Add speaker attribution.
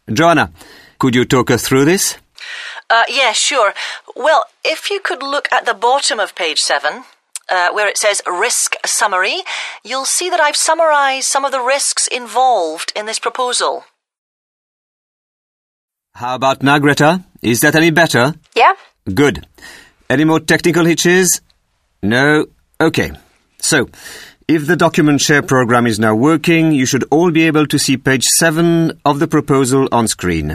Speaker 1: Joanna, could you talk us through this?
Speaker 2: Yeah, sure. Well, if you could look at the bottom of page 7, where it says Risk Summary, you'll see that I've summarised some of the risks involved in this proposal.
Speaker 1: How about now, Greta? Is that any better?
Speaker 3: Yeah.
Speaker 1: Good. Any more technical hitches? No? OK. So, if the document share program is now working, you should all be able to see page 7 of the proposal on screen.